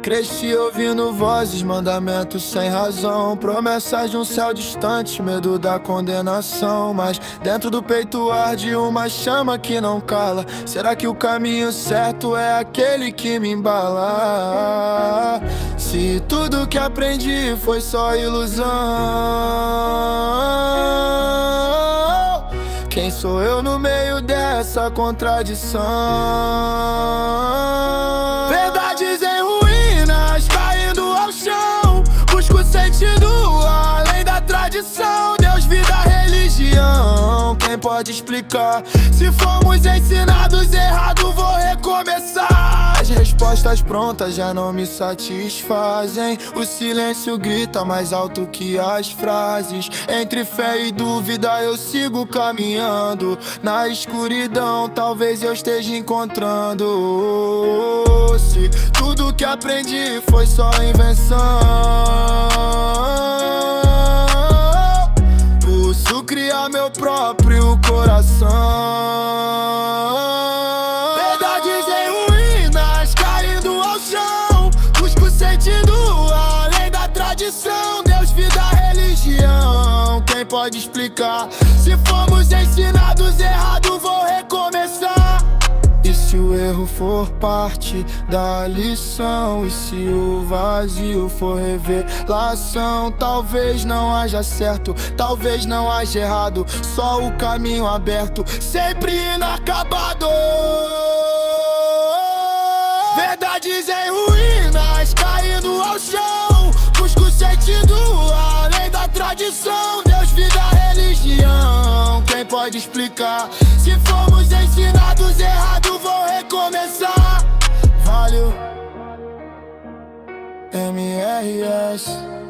Cresci ouvindo vozes, mandamentos sem razão, promessas de um céu distante, medo da condenação. Mas dentro do peito arde uma chama que não cala. Será que o caminho certo é aquele que me embala? Se tudo que aprendi foi só ilusão, quem sou eu no meio dessa contradição? Verdades em ruínas, caindo ao chão. Busco sentido além da tradição. Deus, vida, religião, quem pode explicar? Se fomos ensinados errado, vou recomeçar. As respostas prontas já não me satisfazem. O silêncio grita mais alto que as frases. Entre fé e dúvida eu sigo caminhando. Na escuridão talvez eu esteja encontrando. Se tudo que aprendi foi só invenção, posso criar meu próprio coração. Verdades em ruínas, caindo ao chão. Busco sentido além da tradição. Deus, vida, religião, quem pode explicar? Se fomos ensinados errado, vou recomeçar. E se o erro for parte da lição? E se o vazio for revelação? Talvez não haja certo, talvez não haja errado, só o caminho aberto, sempre inacabado. Verdades em ruínas, caindo ao chão. Busco sentido além da tradição. Deus, vida, religião, quem pode explicar? Se fomos ensinados errado, vou recomeçar. Valeu, MRS.